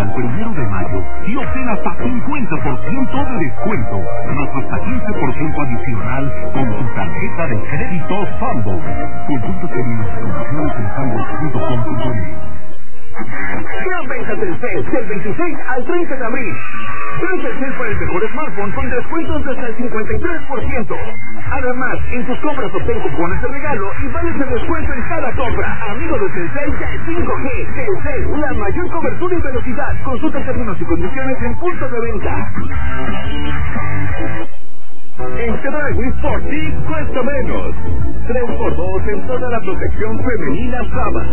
al 1 de mayo y obtén hasta 50% de descuento, más hasta 15% adicional con tu tarjeta de crédito Sambo. Consulta términos y condiciones en sambo.com.mx. Gran venta Telcel del 26 al 30 de abril. Ven Telcel para el mejor smartphone con descuentos de hasta el 53%. Además, en tus compras obtén cupones de regalo y vales de descuento en cada compra. Amigo de Telcel ya es 5G. Telcel, la mayor cobertura y velocidad. Consulta términos y condiciones en punto de venta. En Terravis por ti cuesta menos. 3x2 en toda la protección femenina Saba.